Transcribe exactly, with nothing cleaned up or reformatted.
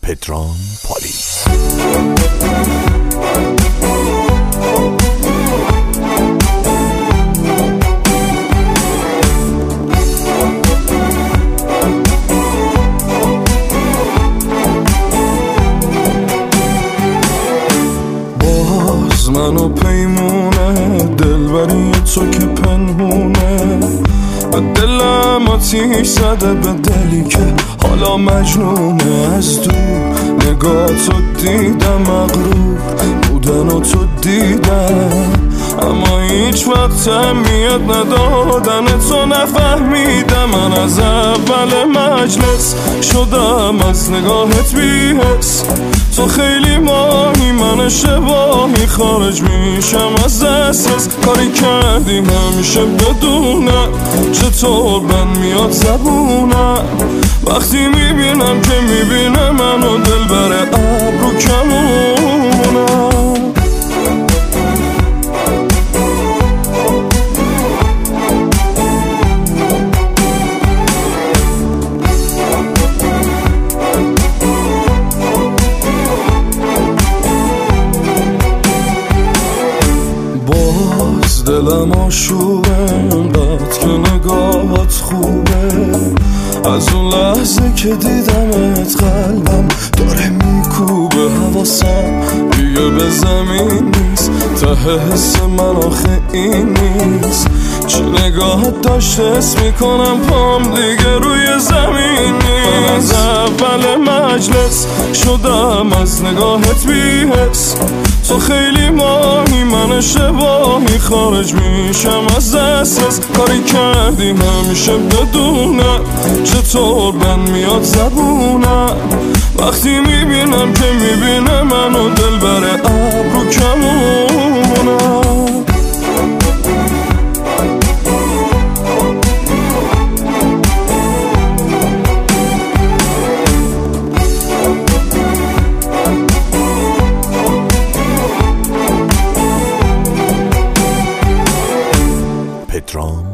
پدرام پالی. باز منو پیمونه دلبری تو که پنهونه، به دلم آتیش زده، به دلی که حالا مجنونه. از دور نگاه تو دیدم، مغرور بودن و تو دیدم، اما هیچ وقت اهمیت ندادن تو نفهمیدم. من از اول مجلس شدم از نگاهت بی‌حس، تو خیلی ماهی من اشتباهی، خارج میشم از دسترس. کاری کردی همیشه بدونم چطور من میاد زبونم، وقتی میبینم که میبینه منو دل بره ابرو کمونم. باز دلم آشوبه انقدر که نگاهات خوبه، از اون لحظه که دیدمت قلبم داره میکوبه. حواسم دیگه به زمین نیست، ته حس من آخه این نیست. چه نگاهت داشته حس میکنم پام دیگه روی زمین نیست. از اول مجلس شدم از نگاهت بی‌حس، تو خیلی ماهی من اشتباهی، خارج میشم از دسترس. کاری کردی همیشه بدونم چطور من میاد زبونم، وقتی میبینم که میبینه منو دل بره ابرو کمونم. پدرام